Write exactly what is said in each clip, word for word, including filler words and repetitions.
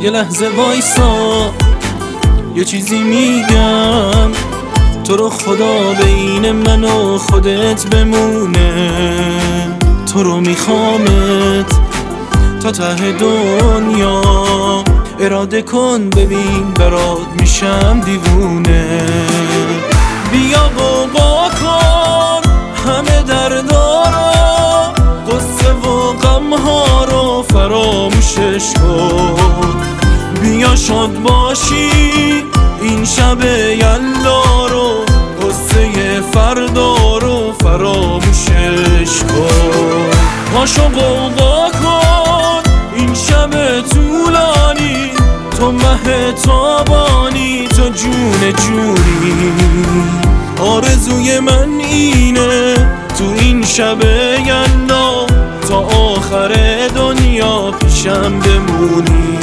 یه لحظه وایسا، یه چیزی میگم، تو رو خدا بین من و خودت بمونه. تو رو میخوامت تا ته دنیا، اراده کن ببین برات میشم دیوونه. بیا بابا کن همه دردارا، قصه و غمها رو فراموشش کن. بیا شاد باشی این شب یلا رو، قصه فردا رو فراموشش کن. پاشو قوقا کن این شب طولانی، تو مه تابانی، تو جون جونی. آرزوی من اینه تو این شب یلا، تا آخر دنیا پیشم بمونی.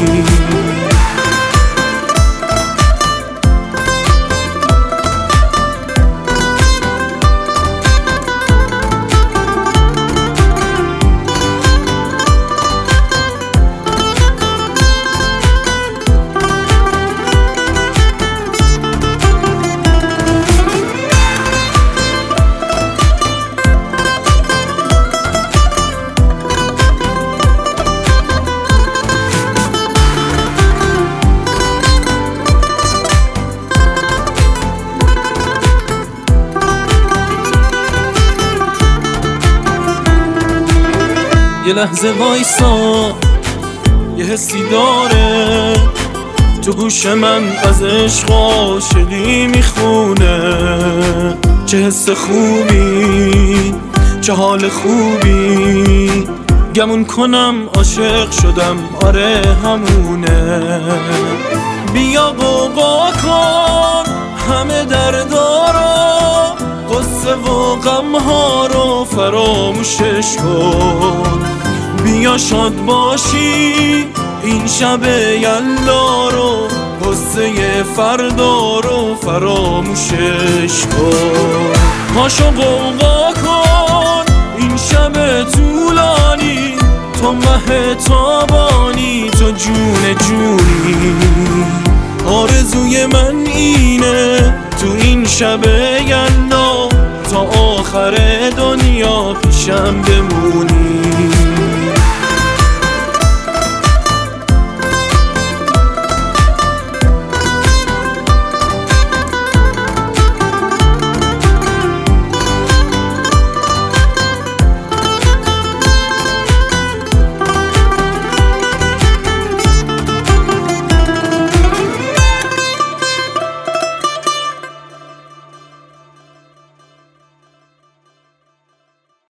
یه لحظه وایسا، یه حسی داره تو گوش من از عشق و عاشقی میخونه. چه حس خوبی، چه حال خوبی، گمون کنم عاشق شدم، آره همونه. بیا قوقا کن همه دردارا، قصه و غمها رو فراموشش کن. بیا شاد باشی این شب یلا رو، قصه فردا رو فراموشش کن. پاشو قوقا کن این شب طولانی، تو مه تابانی، تو جون جونی. آرزوی من اینه تو این شب یلا، تا آخر دنیا پیشم بمونی.